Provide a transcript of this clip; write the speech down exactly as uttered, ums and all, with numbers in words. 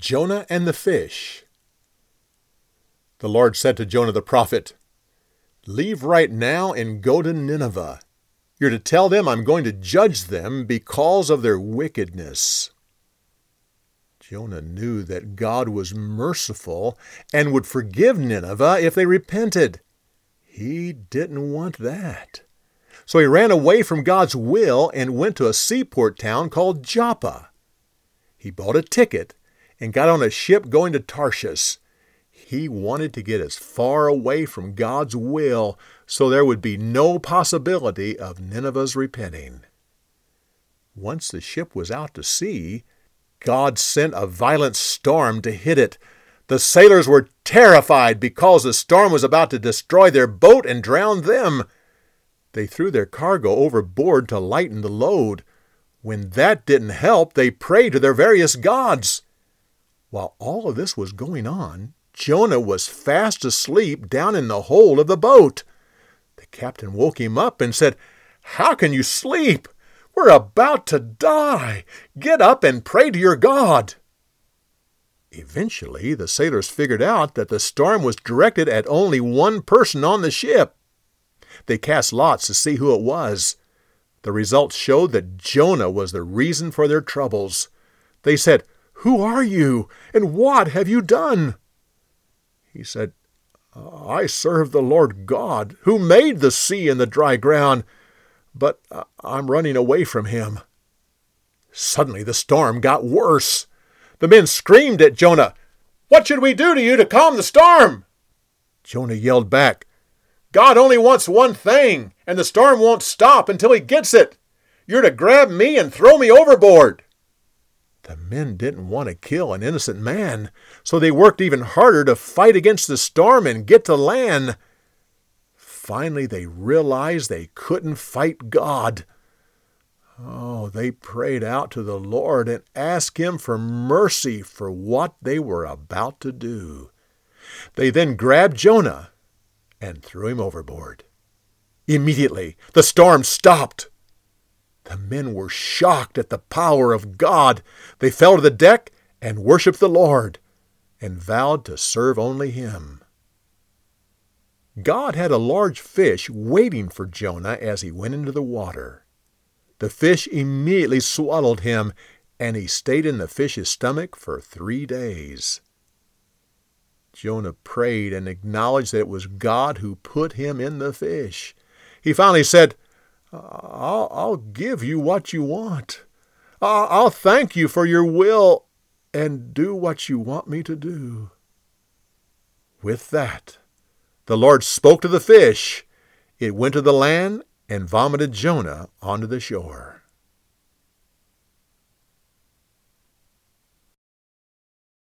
Jonah and the fish. The Lord said to Jonah the prophet, "Leave right now and go to Nineveh. You're to tell them I'm going to judge them because of their wickedness." Jonah knew that God was merciful and would forgive Nineveh if they repented. He didn't want that. So he ran away from God's will and went to a seaport town called Joppa. He bought a ticket and got on a ship going to Tarshish. He wanted to get as far away from God's will so there would be no possibility of Nineveh's repenting. Once the ship was out to sea, God sent a violent storm to hit it. The sailors were terrified because the storm was about to destroy their boat and drown them. They threw their cargo overboard to lighten the load. When that didn't help, they prayed to their various gods. While all of this was going on, Jonah was fast asleep down in the hold of the boat. The captain woke him up and said, "How can you sleep? We're about to die. Get up and pray to your God." Eventually, the sailors figured out that the storm was directed at only one person on the ship. They cast lots to see who it was. The results showed that Jonah was the reason for their troubles. They said, "Who are you, and what have you done?" He said, "I serve the Lord God, who made the sea and the dry ground, but I'm running away from him." Suddenly the storm got worse. The men screamed at Jonah, "What should we do to you to calm the storm?" Jonah yelled back, "God only wants one thing, and the storm won't stop until he gets it. You're to grab me and throw me overboard." The men didn't want to kill an innocent man, so they worked even harder to fight against the storm and get to land. Finally, they realized they couldn't fight God. Oh, they prayed out to the Lord and asked him for mercy for what they were about to do. They then grabbed Jonah and threw him overboard. Immediately, the storm stopped. The men were shocked at the power of God. They fell to the deck and worshiped the Lord and vowed to serve only him. God had a large fish waiting for Jonah as he went into the water. The fish immediately swallowed him, and he stayed in the fish's stomach for three days. Jonah prayed and acknowledged that it was God who put him in the fish. He finally said, I'll, I'll give you what you want. I'll, I'll thank you for your will and do what you want me to do." With that, the Lord spoke to the fish. It went to the land and vomited Jonah onto the shore.